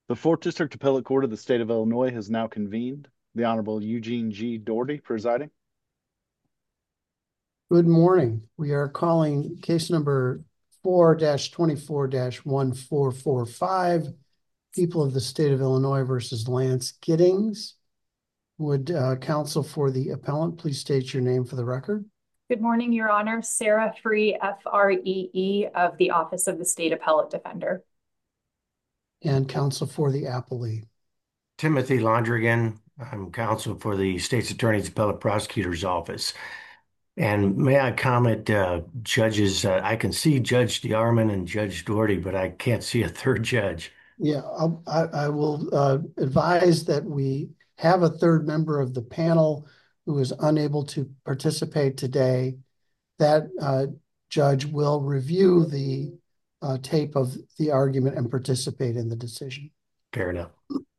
The Fourth District Appellate Court of the State of Illinois has now convened. The Honorable Eugene G. Doherty presiding. Good morning. We are calling case number 4-24-1445, People of the State of Illinois versus Lance Giddings. Would counsel for the appellant please state your name for the record? Good morning, Your Honor. Sarah Free, F-R-E-E, of the Office of the State Appellate Defender. And counsel for the appellee. Timothy Londrigan. I'm counsel for the State's Attorney's Appellate Prosecutor's Office. And may I comment, judges, I can see Judge DeArmond and Judge Doherty, but I can't see a third judge. Yeah, I will advise that we have a third member of the panel who is unable to participate today. That judge will review the tape of the argument and participate in the decision. Fair enough.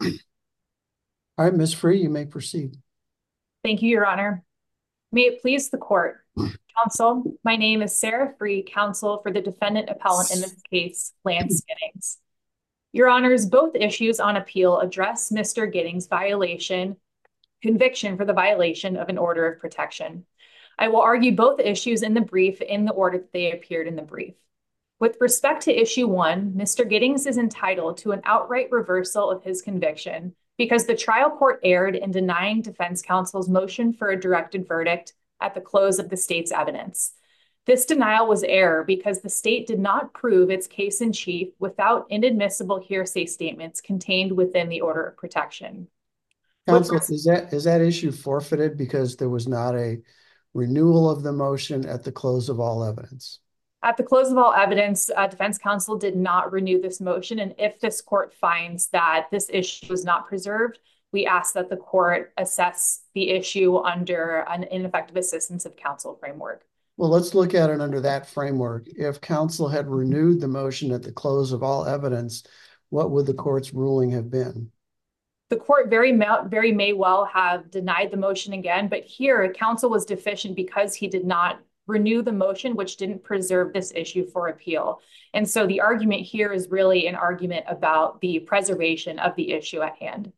All right, Ms. Free, you may proceed. Thank you, Your Honor. May it please the court. Counsel, my name is Sarah Free, counsel for the defendant appellant in this case, Lance Giddings. Your Honors, both issues on appeal address Mr. Giddings' conviction for the violation of an order of protection. I will argue both issues in the brief in the order that they appeared in the brief. With respect to issue one, Mr. Giddings is entitled to an outright reversal of his conviction because the trial court erred in denying defense counsel's motion for a directed verdict at the close of the state's evidence. This denial was error because the state did not prove its case in chief without inadmissible hearsay statements contained within the order of protection. Counsel, is that issue forfeited because there was not a renewal of the motion at the close of all evidence? At the close of all evidence, defense counsel did not renew this motion. And if this court finds that this issue was not preserved, we ask that the court assess the issue under an ineffective assistance of counsel framework. Well, let's look at it under that framework. If counsel had renewed the motion at the close of all evidence, what would the court's ruling have been? The court very may well have denied the motion again, but here counsel was deficient because he did not renew the motion, which didn't preserve this issue for appeal. And so the argument here is really an argument about the preservation of the issue at hand.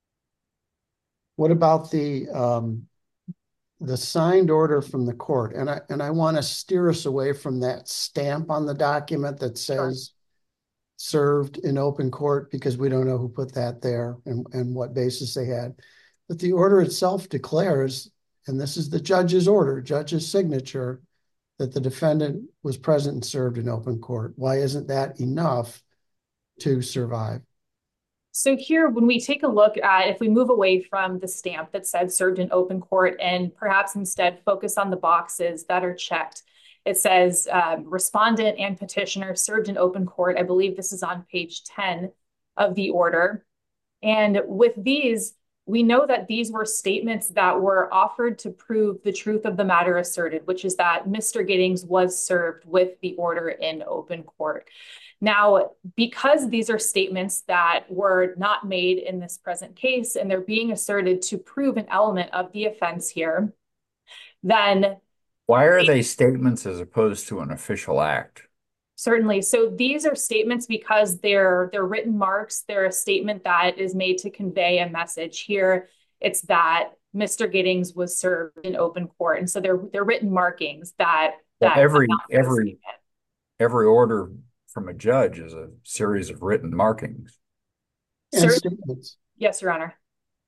What about the signed order from the court? And I want to steer us away from that stamp on the document that says served in open court, because we don't know who put that there and what basis they had. But the order itself declares, and this is the judge's order, judge's signature, that the defendant was present and served in open court. Why isn't that enough to survive? So here, when we take a look at, if we move away from the stamp that said served in open court and perhaps instead focus on the boxes that are checked, it says respondent and petitioner served in open court. I believe this is on page 10 of the order. And with these, we know that these were statements that were offered to prove the truth of the matter asserted, which is that Mr. Giddings was served with the order in open court. Now, because these are statements that were not made in this present case, and they're being asserted to prove an element of the offense here, then... Why are they statements as opposed to an official act? Certainly. So these are statements because they're written marks. They're a statement that is made to convey a message. Here, it's that Mr. Giddings was served in open court. And so they're written markings that every order from a judge is a series of written markings. And statements. Yes, Your Honor.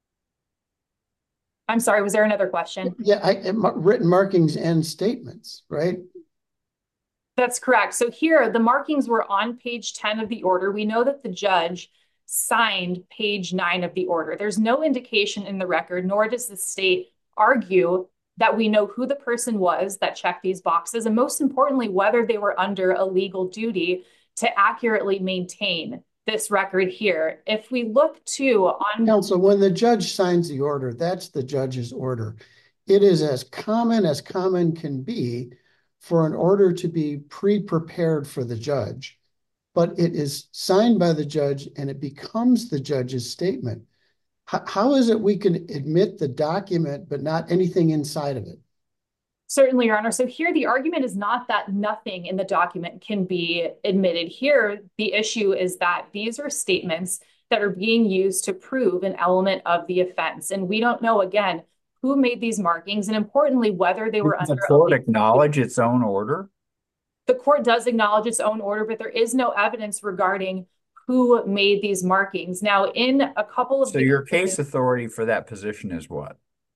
I'm sorry, was there another question? Yeah, written markings and statements, right? That's correct. So here, the markings were on page 10 of the order. We know that the judge signed page 9 of the order. There's no indication in the record, nor does the state argue that we know who the person was that checked these boxes, and most importantly, whether they were under a legal duty to accurately maintain this record here. If we look to on... Counsel, when the judge signs the order, that's the judge's order. It is as common can be for an order to be pre-prepared for the judge, but it is signed by the judge and it becomes the judge's statement. How is it we can admit the document but not anything inside of it? Certainly, Your Honor. So here the argument is not that nothing in the document can be admitted. Here, the issue is that these are statements that are being used to prove an element of the offense. And we don't know, again, who made these markings, and importantly, whether they were Does the under court acknowledge its own order? The court does acknowledge its own order, but there is no evidence regarding who made these markings. Now, in a couple of So your case authority for that position is what?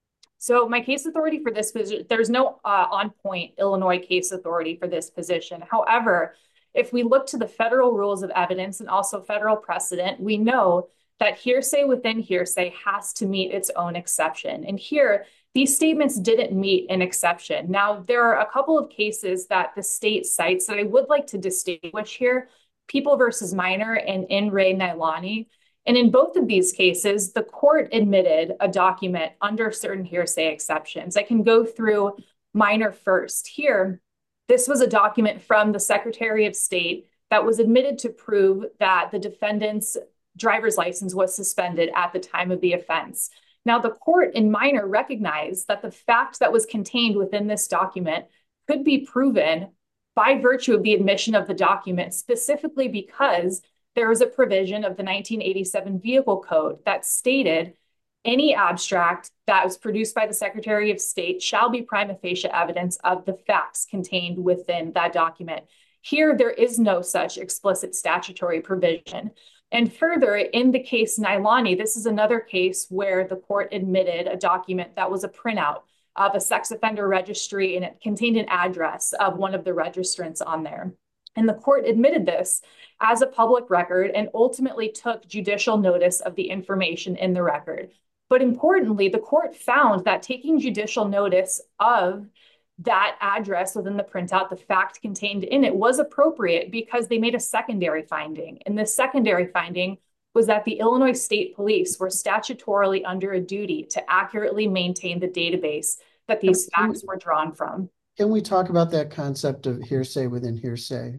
So my case authority for this position, there's no on-point Illinois case authority for this position. However, if we look to the federal rules of evidence and also federal precedent, we know that hearsay within hearsay has to meet its own exception. And here, these statements didn't meet an exception. Now, there are a couple of cases that the state cites that I would like to distinguish here, People versus Minor and In re Nilani. And in both of these cases, the court admitted a document under certain hearsay exceptions. I can go through Minor first. Here, this was a document from the Secretary of State that was admitted to prove that the defendant's driver's license was suspended at the time of the offense. Now, the court in Minor recognized that the fact that was contained within this document could be proven by virtue of the admission of the document, specifically because there was a provision of the 1987 Vehicle Code that stated any abstract that was produced by the Secretary of State shall be prima facie evidence of the facts contained within that document. Here, there is no such explicit statutory provision. And further, in the case Nilani, this is another case where the court admitted a document that was a printout of a sex offender registry, and it contained an address of one of the registrants on there. And the court admitted this as a public record and ultimately took judicial notice of the information in the record. But importantly, the court found that taking judicial notice of that address within the printout, the fact contained in it, was appropriate because they made a secondary finding. And this secondary finding was that the Illinois State Police were statutorily under a duty to accurately maintain the database that these facts were drawn from. Can we talk about that concept of hearsay within hearsay?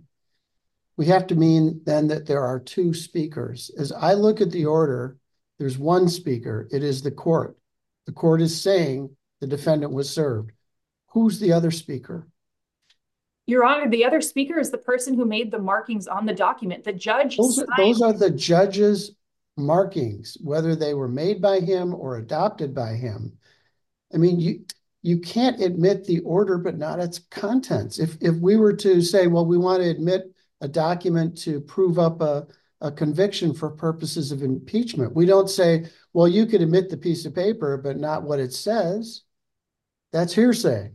We have to mean then that there are two speakers. As I look at the order, there's one speaker. It is the court. The court is saying the defendant was served. Who's the other speaker? Your Honor, the other speaker is the person who made the markings on the document. The judge Those are the judge's markings, whether they were made by him or adopted by him. I mean, you can't admit the order, but not its contents. If we were to say, well, we want to admit a document to prove up a conviction for purposes of impeachment, we don't say, well, you could admit the piece of paper, but not what it says. That's hearsay.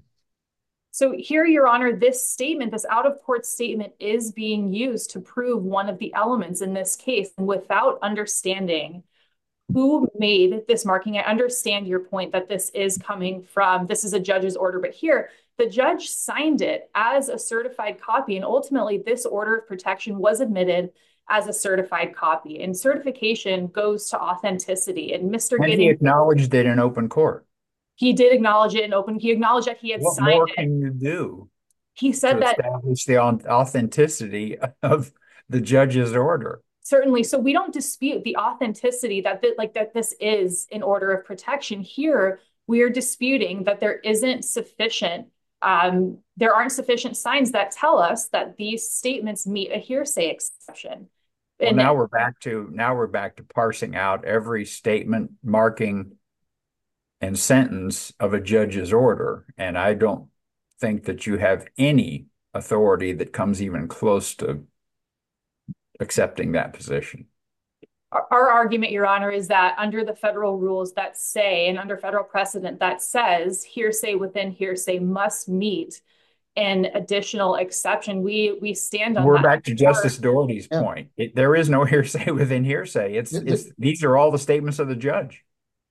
So here, Your Honor, this statement, this out-of-court statement, is being used to prove one of the elements in this case. And without understanding who made this marking, I understand your point that this is a judge's order, but here, the judge signed it as a certified copy, and ultimately this order of protection was admitted as a certified copy. And certification goes to authenticity. And Mr. And he acknowledged it in open court. He did acknowledge it in open. He acknowledged that he had signed it. What more can you do? He said that to establish the authenticity of the judge's order. Certainly. So we don't dispute the authenticity that this is an order of protection. Here, we are disputing that there isn't sufficient. There aren't sufficient signs that tell us that these statements meet a hearsay exception. Well, And now we're back to parsing out every statement, marking, and sentence of a judge's order. And I don't think that you have any authority that comes even close to accepting that position. Our argument, Your Honor, is that under the federal rules that say, and under federal precedent that says, hearsay within hearsay must meet an additional exception. We stand on that. We're back to Justice Doherty's point. There is no hearsay within hearsay. These are all the statements of the judge.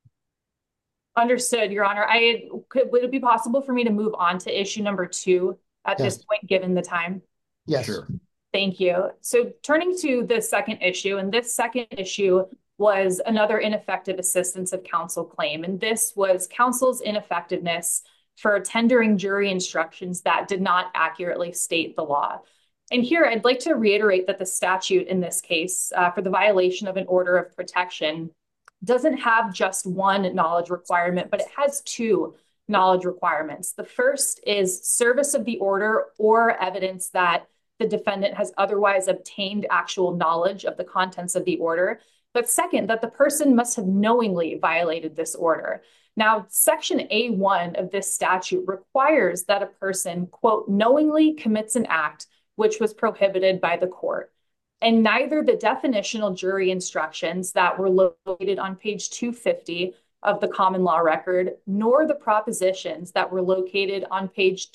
Understood, Your Honor. Would it be possible for me to move on to issue number 2 at this point, given the time? Yes. Sure. Thank you. So turning to the second issue, and this second issue was another ineffective assistance of counsel claim. And this was counsel's ineffectiveness for tendering jury instructions that did not accurately state the law. And here I'd like to reiterate that the statute in this case for the violation of an order of protection doesn't have just one knowledge requirement, but it has 2 knowledge requirements. The first is service of the order or evidence that the defendant has otherwise obtained actual knowledge of the contents of the order. But second, that the person must have knowingly violated this order. Now, Section A1 of this statute requires that a person, quote, knowingly commits an act which was prohibited by the court. And neither the definitional jury instructions that were located on page 250 of the common law record, nor the propositions that were located on page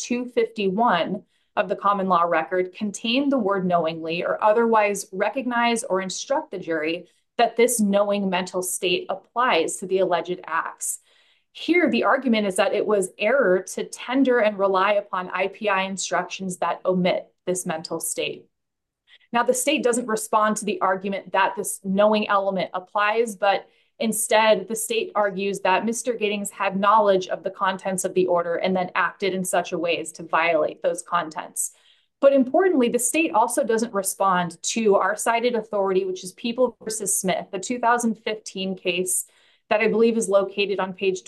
251 of the common law record contain the word knowingly or otherwise recognize or instruct the jury that this knowing mental state applies to the alleged acts. Here, the argument is that it was error to tender and rely upon IPI instructions that omit this mental state. Now, the state doesn't respond to the argument that this knowing element applies, but instead, the state argues that Mr. Giddings had knowledge of the contents of the order and then acted in such a way as to violate those contents. But importantly, the state also doesn't respond to our cited authority, which is People versus Smith, the 2015 case that I believe is located on page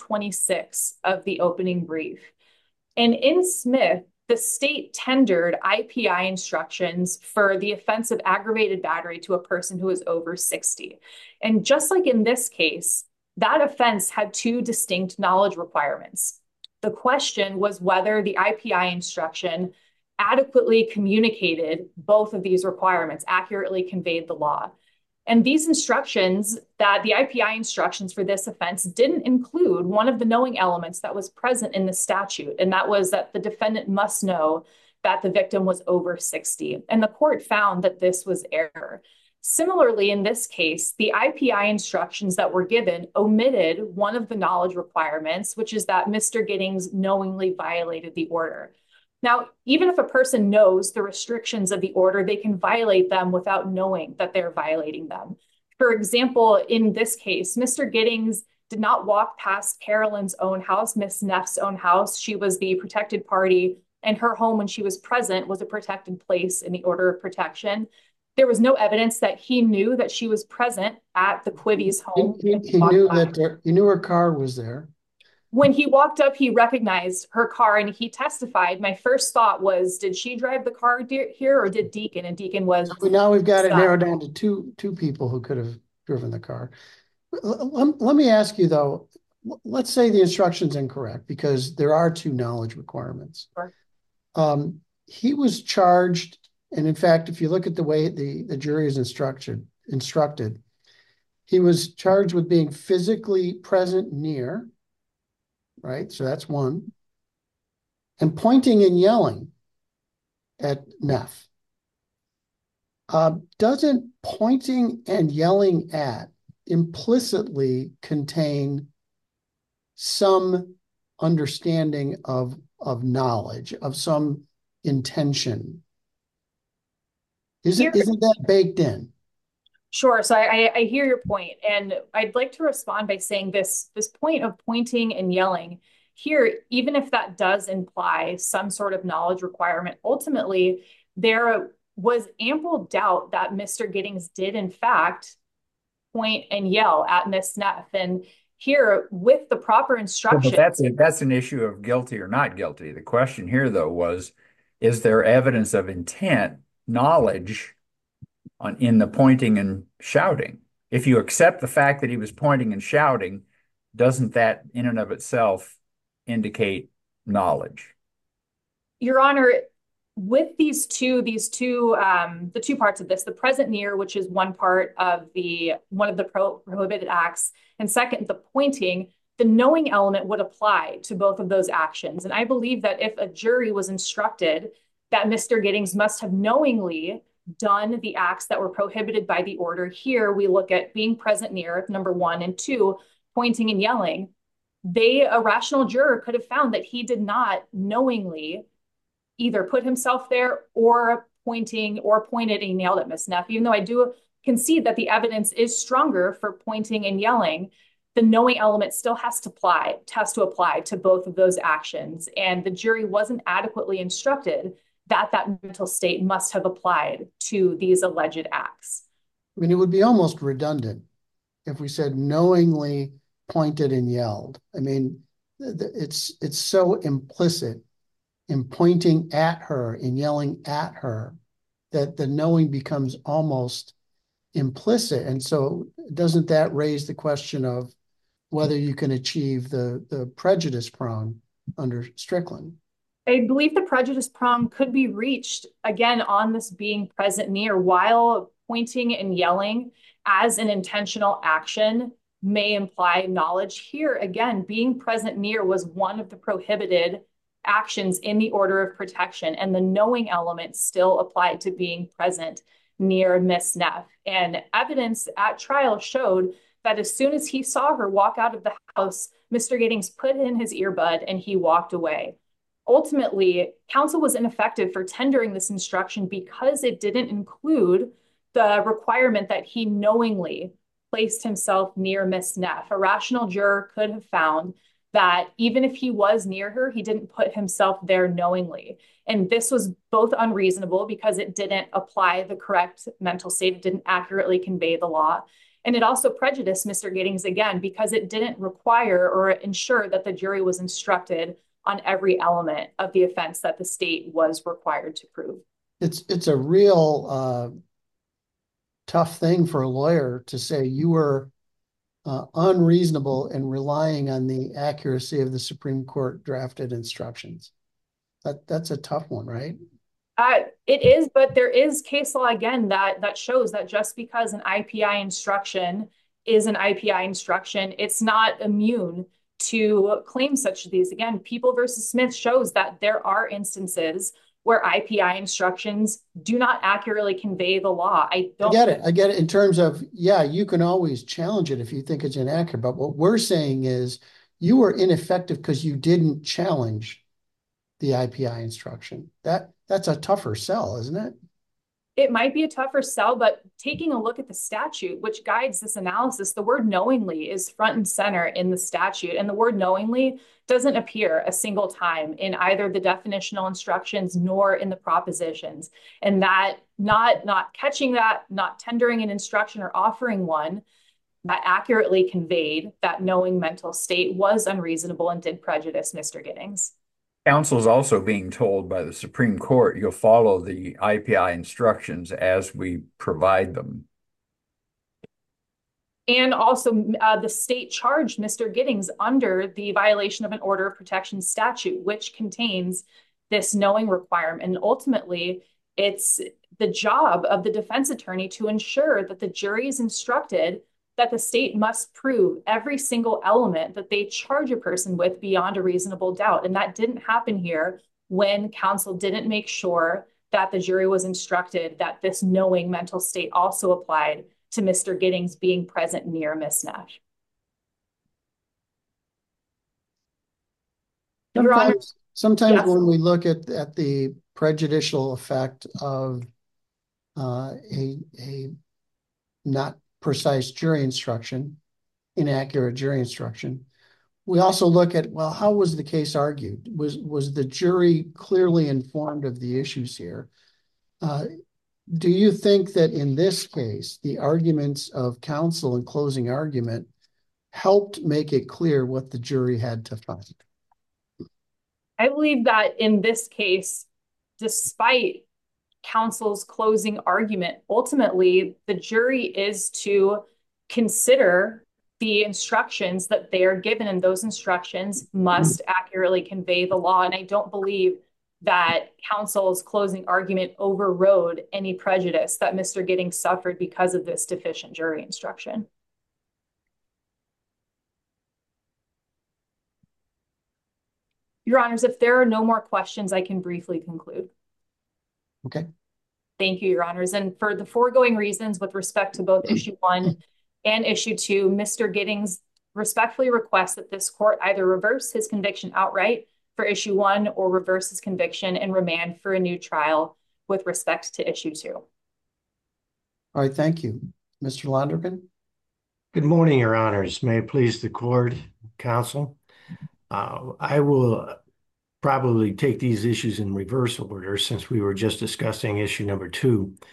26 of the opening brief. And in Smith, the state tendered IPI instructions for the offense of aggravated battery to a person who was over 60. And just like in this case, that offense had two distinct knowledge requirements. The question was whether the IPI instruction adequately communicated both of these requirements, accurately conveyed the law. And these instructions, that the IPI instructions for this offense didn't include one of the knowing elements that was present in the statute, and that was that the defendant must know that the victim was over 60. And the court found that this was error. Similarly, in this case, the IPI instructions that were given omitted one of the knowledge requirements, which is that Mr. Giddings knowingly violated the order. Now, even if a person knows the restrictions of the order, they can violate them without knowing that they're violating them. For example, in this case, Mr. Giddings did not walk past Carolyn's own house, Miss Neff's own house. She was the protected party, and her home when she was present was a protected place in the order of protection. There was no evidence that he knew that she was present at the Quibby's home. He knew her car was there. When he walked up, he recognized her car and he testified. My first thought was, did she drive the car here or did Deacon? And Deacon was. Now we've got it narrowed down to two people who could have driven the car. Let me ask you, though, let's say the instruction's incorrect because there are two knowledge requirements. Sure. He was charged, and in fact, if you look at the way the jury is instructed, he was charged with being physically present near. Right, so that's one. And pointing and yelling at Neff. Doesn't pointing and yelling at implicitly contain some understanding of knowledge, of some intention? Isn't that baked in? Sure. So I hear your point, and I'd like to respond by saying this point of pointing and yelling here, even if that does imply some sort of knowledge requirement, ultimately there was ample doubt that Mr. Giddings did in fact point and yell at Miss Neff. And here, with the proper instruction. But that's an issue of guilty or not guilty. The question here, though, was, is there evidence of intent, knowledge in the pointing and shouting? If you accept the fact that he was pointing and shouting, doesn't that in and of itself indicate knowledge? Your Honor, with the two parts of this, the present near, which is one part of one of the prohibited acts, and second, the pointing, the knowing element would apply to both of those actions. And I believe that if a jury was instructed that Mr. Giddings must have knowingly done the acts that were prohibited by the order, here we look at being present near, number one, and two, pointing and yelling. A rational juror could have found that he did not knowingly either put himself there or pointed and yelled at Miss Neff. Even though I do concede that the evidence is stronger for pointing and yelling, the knowing element still has to apply to both of those actions. And the jury wasn't adequately instructed that mental state must have applied to these alleged acts. I mean, it would be almost redundant if we said knowingly pointed and yelled. I mean, it's so implicit in pointing at her and yelling at her that the knowing becomes almost implicit. And so doesn't that raise the question of whether you can achieve the prejudice prong under Strickland? I believe the prejudice prong could be reached again on this being present near, while pointing and yelling as an intentional action may imply knowledge. Here, again, being present near was one of the prohibited actions in the order of protection, and the knowing element still applied to being present near Miss Neff. And evidence at trial showed that as soon as he saw her walk out of the house, Mr. Giddings put in his earbud and he walked away. Ultimately, counsel was ineffective for tendering this instruction because it didn't include the requirement that he knowingly placed himself near Miss Neff. A rational juror could have found that even if he was near her, he didn't put himself there knowingly. And this was both unreasonable because it didn't apply the correct mental state, it didn't accurately convey the law. And it also prejudiced Mr. Giddings again because it didn't require or ensure that the jury was instructed on every element of the offense that the state was required to prove. It's a real tough thing for a lawyer to say you were unreasonable in relying on the accuracy of the Supreme Court drafted instructions. That's a tough one, right? It is, but there is case law again that shows that just because an IPI instruction is an IPI instruction, it's not immune to claims such as these. Again, People versus Smith shows that there are instances where IPI instructions do not accurately convey the law. I get it in terms of, yeah, you can always challenge it if you think it's inaccurate. But what we're saying is you were ineffective because you didn't challenge the IPI instruction. That's a tougher sell, isn't it? It might be a tougher sell, but taking a look at the statute, which guides this analysis, the word knowingly is front and center in the statute. And the word knowingly doesn't appear a single time in either the definitional instructions nor in the propositions. And that not catching that, not tendering an instruction or offering one that accurately conveyed that knowing mental state was unreasonable and did prejudice Mr. Giddings. Counsel is also being told by the Supreme Court, you'll follow the IPI instructions as we provide them. And also, the state charged Mr. Giddings under the violation of an order of protection statute, which contains this knowing requirement. And ultimately, it's the job of the defense attorney to ensure that the jury is instructed that the state must prove every single element that they charge a person with beyond a reasonable doubt. And that didn't happen here when counsel didn't make sure that the jury was instructed that this knowing mental state also applied to Mr. Giddings being present near Miss Neff. Sometimes Yes. when we look at the prejudicial effect of a not precise jury instruction, inaccurate jury instruction, we also look at, well, how was the case argued? Was the jury clearly informed of the issues here? Do you think that in this case, the arguments of counsel and closing argument helped make it clear what the jury had to find? I believe that in this case, despite counsel's closing argument, ultimately the jury is to consider the instructions that they are given, and those instructions must accurately convey the law. And I don't believe that counsel's closing argument overrode any prejudice that Mr. Giddings suffered because of this deficient jury instruction. Your Honors, if there are no more questions, I can briefly conclude. Okay. Thank you, Your Honors. And for the foregoing reasons with respect to both issue 1 and issue 2, Mr. Giddings respectfully requests that this court either reverse his conviction outright for issue 1 or reverse his conviction and remand for a new trial with respect to issue 2. All right, thank you. Mr. Londergan? Good morning, Your Honors. May it please the court, counsel. I will probably take these issues in reverse order since we were just discussing issue number 2.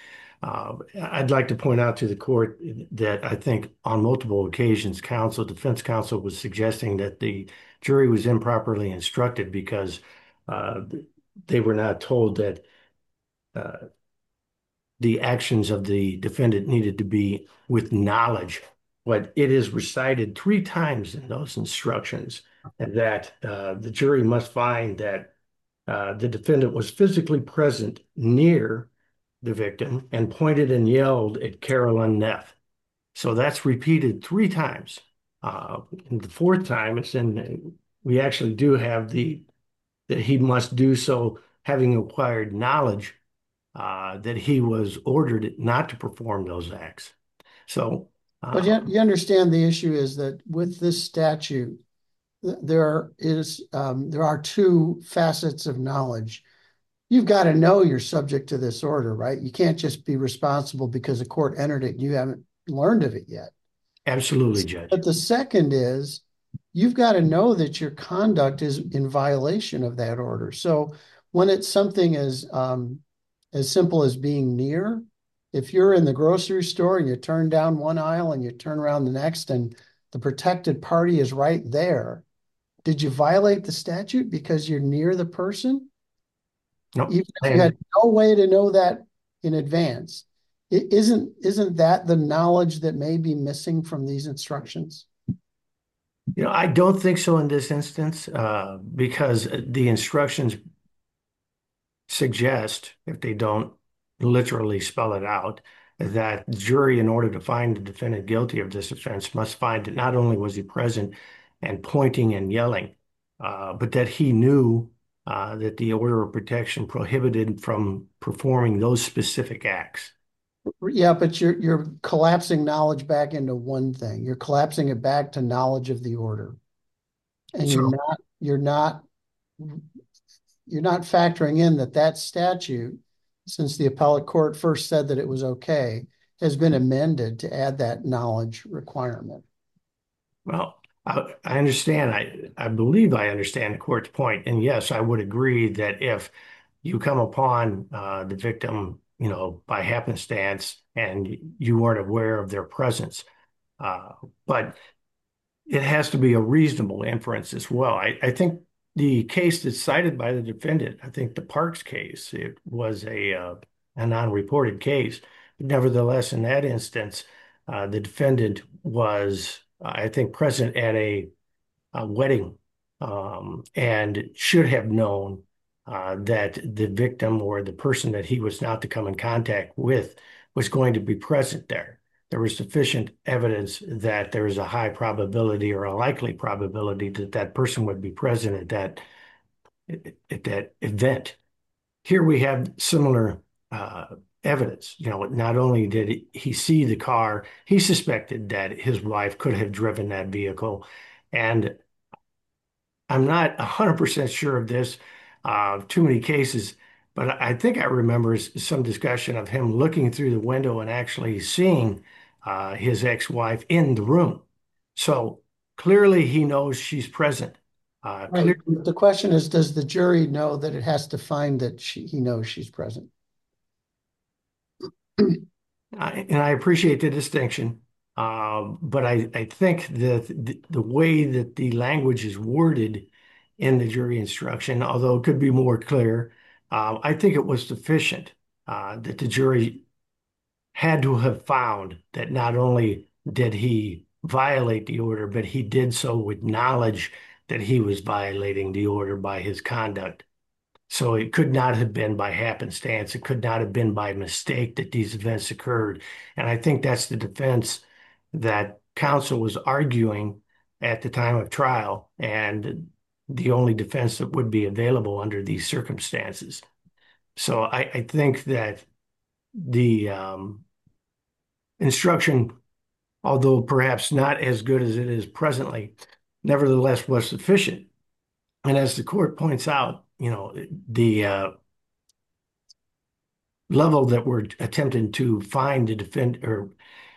I'd like to point out to the court that I think on multiple occasions, defense counsel was suggesting that the jury was improperly instructed because uh, they were not told that uh, the actions of the defendant needed to be with knowledge. But it is recited 3 times in those instructions that the jury must find that the defendant was physically present near the victim and pointed and yelled at Carolyn Neff. So that's repeated 3 times. And the fourth time, we actually do have that he must do so having acquired knowledge that he was ordered not to perform those acts. So, But you understand the issue is that with this statute, there are 2 facets of knowledge. You've got to know you're subject to this order, right? You can't just be responsible because a court entered it and you haven't learned of it yet. absolutely, Judge. But the second is you've got to know that your conduct is in violation of that order. So when it's something as simple as being near, if you're in the grocery store and you turn down one aisle and you turn around the next and the protected party is right there, did you violate the statute because you're near the person? Nope. Even if you had no way to know that in advance, isn't that the knowledge that may be missing from these instructions? I don't think so in this instance, because the instructions suggest, if they don't literally spell it out, that the jury, in order to find the defendant guilty of this offense, must find that not only was he present and pointing and yelling, but that he knew that the order of protection prohibited from performing those specific acts. Yeah, but you're collapsing knowledge back into one thing. You're collapsing it back to knowledge of the order. And you're not factoring in that statute, since the appellate court first said that it was okay, has been amended to add that knowledge requirement. Well, I understand. I believe I understand the court's point. And yes, I would agree that if you come upon the victim, by happenstance and you weren't aware of their presence, but it has to be a reasonable inference as well. I think the case that's cited by the defendant, I think the Parks case, it was a non-reported case. But nevertheless, in that instance, the defendant was, I think, present at a wedding and should have known that the victim or the person that he was not to come in contact with was going to be present there. There was sufficient evidence that there is a high probability or a likely probability that that person would be present at that event. Here we have similar evidence. Not only did he see the car, he suspected that his wife could have driven that vehicle. And I'm not 100% sure of this, too many cases, but I think I remember some discussion of him looking through the window and actually seeing his ex-wife in the room. So clearly he knows she's present. Right. The question is, does the jury know that it has to find that he knows she's present? And I appreciate the distinction, but I think that the way that the language is worded in the jury instruction, although it could be more clear, I think it was sufficient that the jury had to have found that not only did he violate the order, but he did so with knowledge that he was violating the order by his conduct. So it could not have been by happenstance. It could not have been by mistake that these events occurred. And I think that's the defense that counsel was arguing at the time of trial, and the only defense that would be available under these circumstances. So I think that the instruction, although perhaps not as good as it is presently, nevertheless was sufficient. And as the court points out, the level that we're attempting to find the defendant,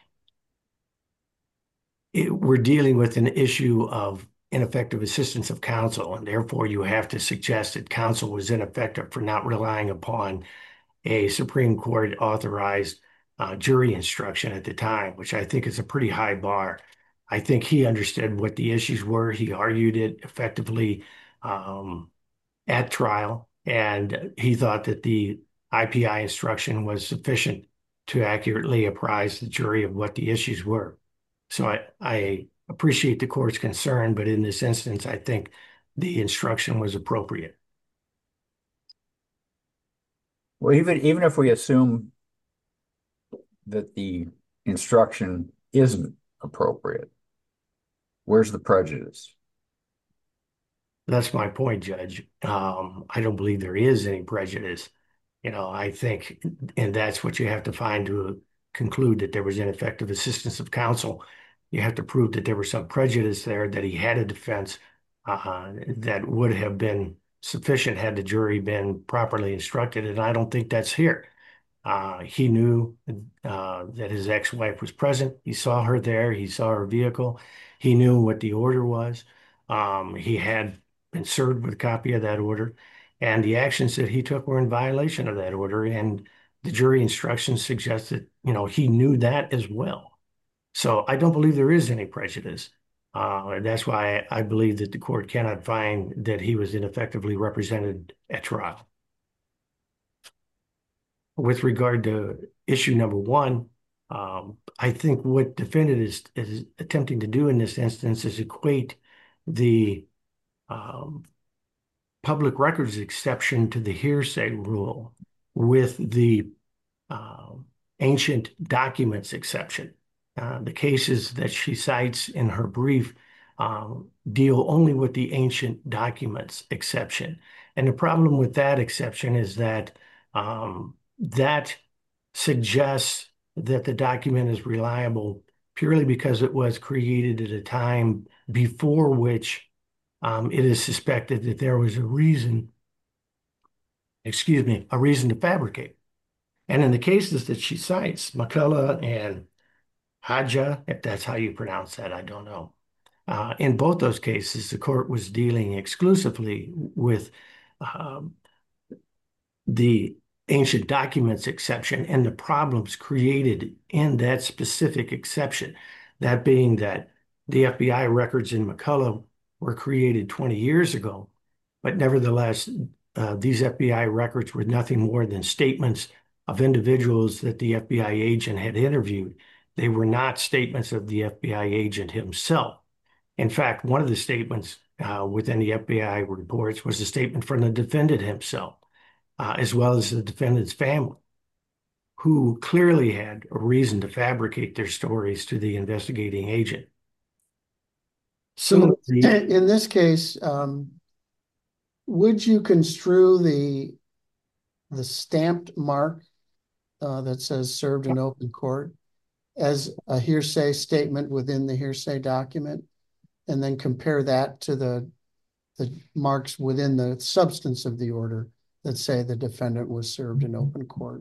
we're dealing with an issue of ineffective assistance of counsel, and therefore you have to suggest that counsel was ineffective for not relying upon a Supreme Court authorized jury instruction at the time, which I think is a pretty high bar. I think he understood what the issues were. He argued it effectively at trial, and he thought that the IPI instruction was sufficient to accurately apprise the jury of what the issues were. So I appreciate the court's concern, but in this instance, I think the instruction was appropriate. Well, even if we assume that the instruction isn't appropriate, where's the prejudice? That's my point, Judge. I don't believe there is any prejudice. I think, and that's what you have to find to conclude that there was ineffective assistance of counsel. You have to prove that there was some prejudice there, that he had a defense that would have been sufficient had the jury been properly instructed, and I don't think that's here. He knew that his ex-wife was present. He saw her there. He saw her vehicle. He knew what the order was. He had been served with a copy of that order, and the actions that he took were in violation of that order. And the jury instructions suggested, he knew that as well. So I don't believe there is any prejudice. And that's why I believe that the court cannot find that he was ineffectively represented at trial. With regard to issue number one, I think what defendant is attempting to do in this instance is equate the public records exception to the hearsay rule with the ancient documents exception. The cases that she cites in her brief deal only with the ancient documents exception. And the problem with that exception is that that suggests that the document is reliable purely because it was created at a time before which it is suspected that there was a reason to fabricate. And in the cases that she cites, McCullough and Hadja, if that's how you pronounce that, I don't know. In both those cases, the court was dealing exclusively with the ancient documents exception and the problems created in that specific exception. That being that the FBI records in McCullough were created 20 years ago, but nevertheless, these FBI records were nothing more than statements of individuals that the FBI agent had interviewed. They were not statements of the FBI agent himself. In fact, one of the statements within the FBI reports was a statement from the defendant himself, as well as the defendant's family, who clearly had a reason to fabricate their stories to the investigating agent. So in this case, would you construe the stamped mark that says served in open court as a hearsay statement within the hearsay document, and then compare that to the marks within the substance of the order that say the defendant was served in open court?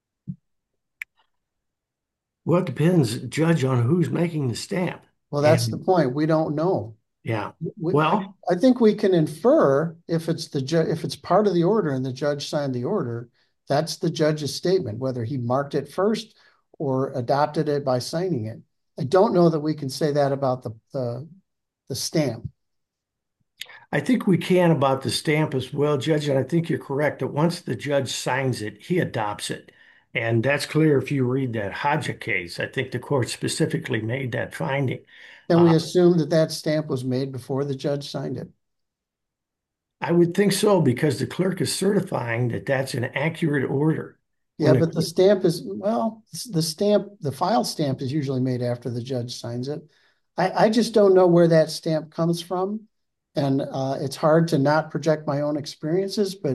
Well, it depends, Judge, on who's making the stamp. Well, that's the point. We don't know. Yeah. Well, I think we can infer if it's part of the order and the judge signed the order, that's the judge's statement, whether he marked it first or adopted it by signing it. I don't know that we can say that about the stamp. I think we can about the stamp as well, Judge, and I think you're correct that once the judge signs it, he adopts it. And that's clear if you read that Hadja case. I think the court specifically made that finding. Can we assume that stamp was made before the judge signed it? I would think so, because the clerk is certifying that that's an accurate order. Yeah, but the stamp is, well, the file stamp is usually made after the judge signs it. I just don't know where that stamp comes from. And it's hard to not project my own experiences, but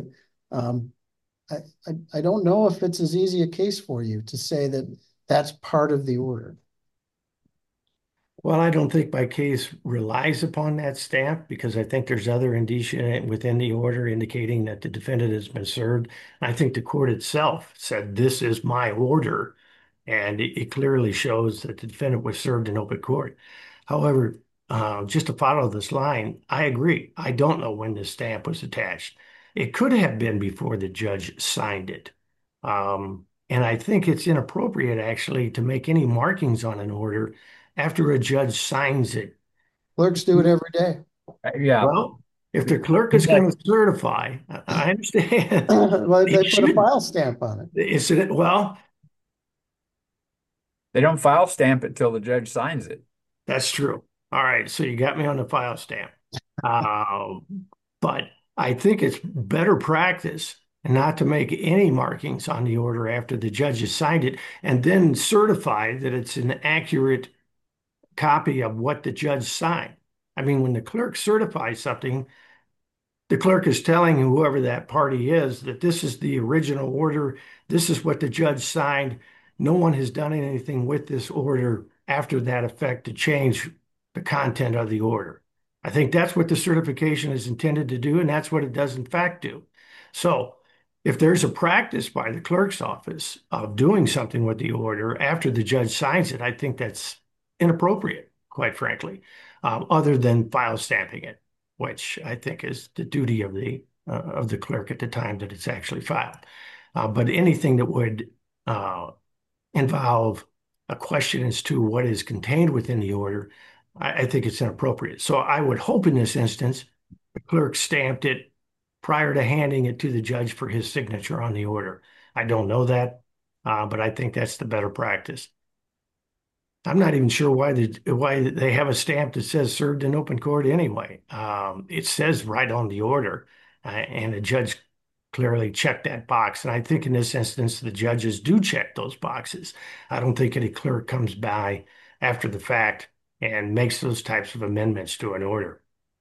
I don't know if it's as easy a case for you to say that that's part of the order. Well, I don't think my case relies upon that stamp, because I think there's other indicia within the order indicating that the defendant has been served. I think the court itself said, this is my order, and it clearly shows that the defendant was served in open court. However, just to follow this line, I agree. I don't know when the stamp was attached. It could have been before the judge signed it. And I think it's inappropriate actually to make any markings on an order after a judge signs it. Clerks do it every day. Yeah. Well, if the clerk is going to certify, I understand. Well, They they put a should. file stamp on it. Isn't it? Well, They don't file stamp it till the judge signs it. that's true. All right, so you got me on the file stamp. Uh, but I think it's better practice not to make any markings on the order after the judge has signed it and then certify that it's an accurate copy of what the judge signed. I mean, when the clerk certifies something, the clerk is telling whoever that party is that this is the original order. This is what the judge signed. No one has done anything with this order after that effect to change the content of the order. I think that's what the certification is intended to do, and that's what it does in fact do. So if there's a practice by the clerk's office of doing something with the order after the judge signs it, I think that's inappropriate, quite frankly, other than file stamping it, which I think is the duty of the clerk at the time that it's actually filed. But anything that would involve a question as to what is contained within the order, I think it's inappropriate. So I would hope in this instance, the clerk stamped it prior to handing it to the judge for his signature on the order. I don't know that, but I think that's the better practice. I'm not even sure why they have a stamp that says served in open court anyway. It says right on the order, and the judge clearly checked that box. And I think in this instance, the judges do check those boxes. I don't think any clerk comes by after the fact and makes those types of amendments to an order.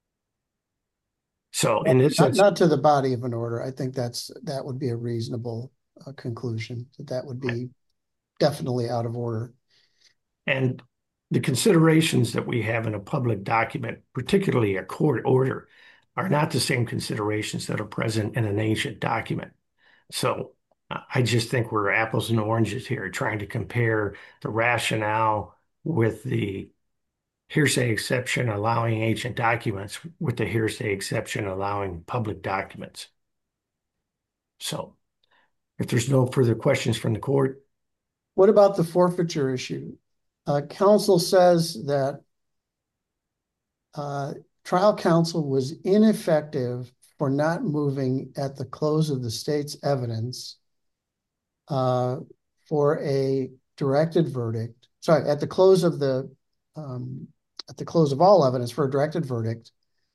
So in this sense, Not to the body of an order. I think that would be a reasonable conclusion, that would be definitely out of order. and the considerations that we have in a public document, particularly a court order, are not the same considerations that are present in an ancient document. So I just think we're apples and oranges here, trying to compare the rationale with the hearsay exception allowing ancient documents with the hearsay exception allowing public documents. So if there's no further questions from the court. What about the forfeiture issue? Counsel says that trial counsel was ineffective for not moving at the close of the state's evidence for a directed verdict. Sorry, at the close of all evidence for a directed verdict,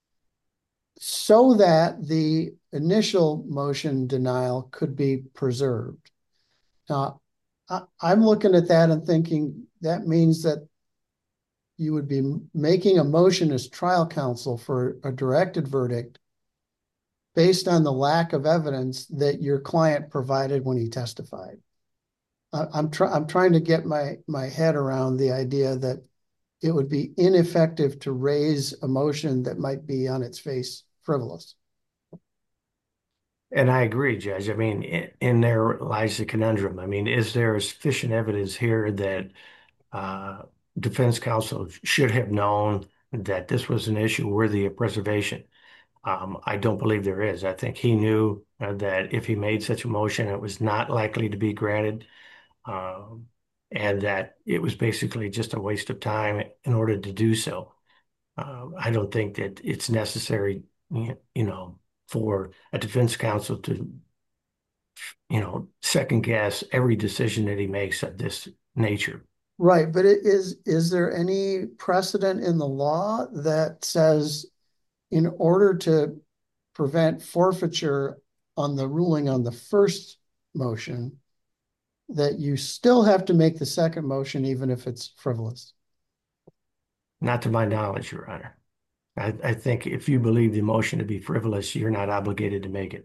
so that the initial motion denial could be preserved. Now, I'm looking at that and thinking that means that you would be making a motion as trial counsel for a directed verdict based on the lack of evidence that your client provided when he testified. I'm trying to get my head around the idea that it would be ineffective to raise a motion that might be on its face frivolous. And I agree, Judge. I mean, in there lies the conundrum. I mean, is there sufficient evidence here that defense counsel should have known that this was an issue worthy of preservation? I don't believe there is. I think he knew that if he made such a motion, it was not likely to be granted, and that it was basically just a waste of time in order to do so. I don't think that it's necessary, for a defense counsel to, second guess every decision that he makes of this nature. Right, but is there any precedent in the law that says in order to prevent forfeiture on the ruling on the first motion, that you still have to make the second motion even if it's frivolous? Not to my knowledge, Your Honor. I think if you believe the motion to be frivolous, you're not obligated to make it.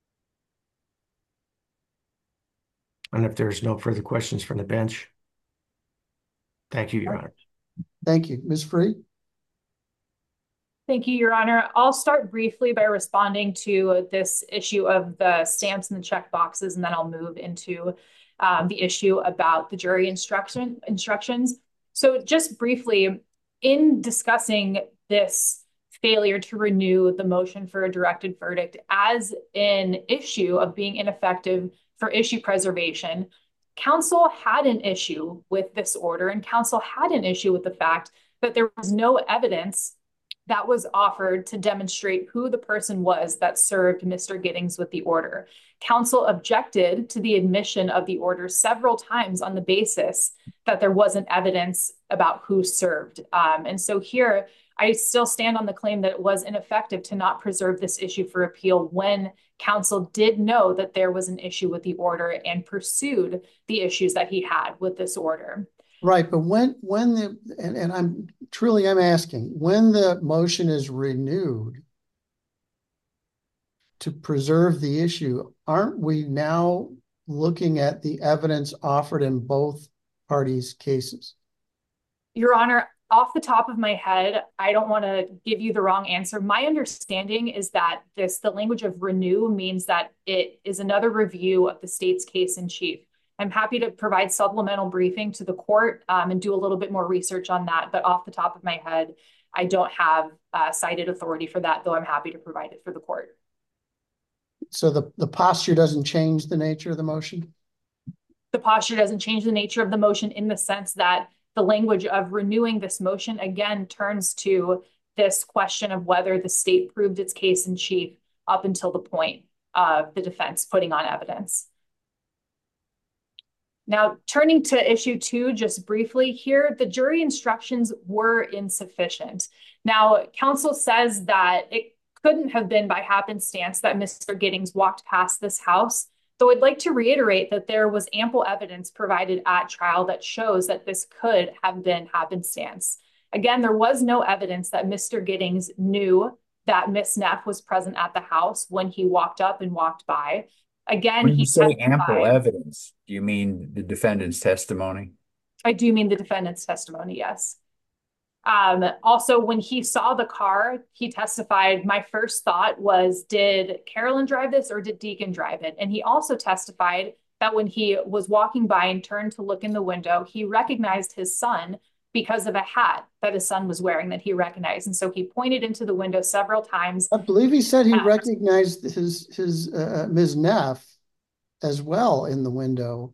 And if there's no further questions from the bench, thank you, Your Honor. Thank you. Ms. Free? Thank you, Your Honor. I'll start briefly by responding to this issue of the stamps and the check boxes, and then I'll move into the issue about the jury instructions. So just briefly, in discussing this failure to renew the motion for a directed verdict as an issue of being ineffective for issue preservation, counsel had an issue with this order, and counsel had an issue with the fact that there was no evidence that was offered to demonstrate who the person was that served Mr. Giddings with the order. Counsel objected to the admission of the order several times on the basis that there wasn't evidence about who served. And so here, I still stand on the claim that it was ineffective to not preserve this issue for appeal when counsel did know that there was an issue with the order and pursued the issues that he had with this order. Right, but I'm asking, when the motion is renewed to preserve the issue, aren't we now looking at the evidence offered in both parties' cases? Your Honor, off the top of my head, I don't want to give you the wrong answer. My understanding is that the language of renew means that it is another review of the state's case in chief. I'm happy to provide supplemental briefing to the court and do a little bit more research on that. But off the top of my head, I don't have cited authority for that, though I'm happy to provide it for the court. So the posture doesn't change the nature of the motion? The posture doesn't change the nature of the motion in the sense that the language of renewing this motion, again, turns to this question of whether the state proved its case in chief up until the point of the defense putting on evidence. Now, turning to issue 2, just briefly here, the jury instructions were insufficient. Now, counsel says that it couldn't have been by happenstance that Mr. Giddings walked past this house, though I'd like to reiterate that there was ample evidence provided at trial that shows that this could have been happenstance. Again, there was no evidence that Mr. Giddings knew that Miss Neff was present at the house when he walked up and walked by. Again, when you say ample evidence, do you mean the defendant's testimony? I do mean the defendant's testimony, yes. Also, when he saw the car, he testified, my first thought was, did Carolyn drive this or did Deacon drive it? And he also testified that when he was walking by and turned to look in the window, he recognized his son because of a hat that his son was wearing that he recognized. And so he pointed into the window several times. I believe he said he recognized his Ms. Neff as well in the window.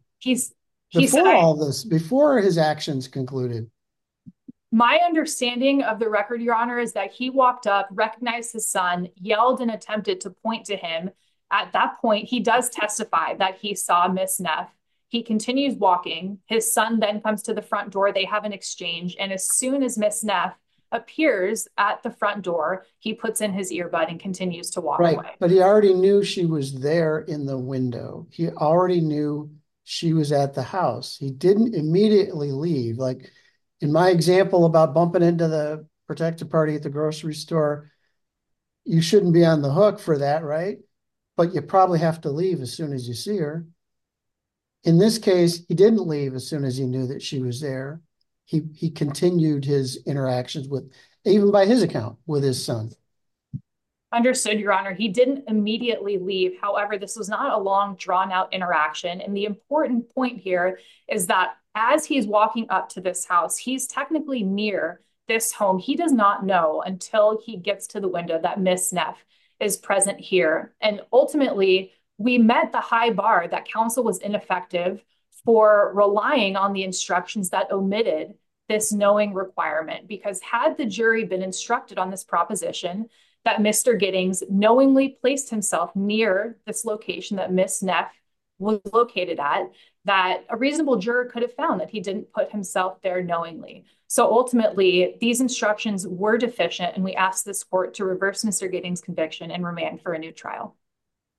Before his actions concluded. My understanding of the record, Your Honor, is that he walked up, recognized his son, yelled and attempted to point to him. At that point, he does testify that he saw Miss Neff. He continues walking. His son then comes to the front door. They have an exchange. And as soon as Miss Neff appears at the front door, he puts in his earbud and continues to walk away. But he already knew she was there in the window. He already knew she was at the house. He didn't immediately leave. Like in my example about bumping into the protective party at the grocery store, you shouldn't be on the hook for that, right? But you probably have to leave as soon as you see her. In this case, he didn't leave as soon as he knew that she was there. He continued his interactions with, even by his account, with his son. Understood, Your Honor. He didn't immediately leave. However, this was not a long, drawn-out interaction. And the important point here is that as he's walking up to this house, he's technically near this home. He does not know until he gets to the window that Miss Neff is present here. And ultimately, we met the high bar that counsel was ineffective for relying on the instructions that omitted this knowing requirement. Because had the jury been instructed on this proposition that Mr. Giddings knowingly placed himself near this location that Miss Neff was located at, that a reasonable juror could have found that he didn't put himself there knowingly. So ultimately, these instructions were deficient, and we ask this court to reverse Mr. Giddings' conviction and remand for a new trial.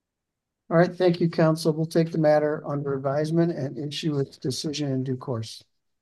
All right, thank you, counsel. We'll take the matter under advisement and issue its decision in due course.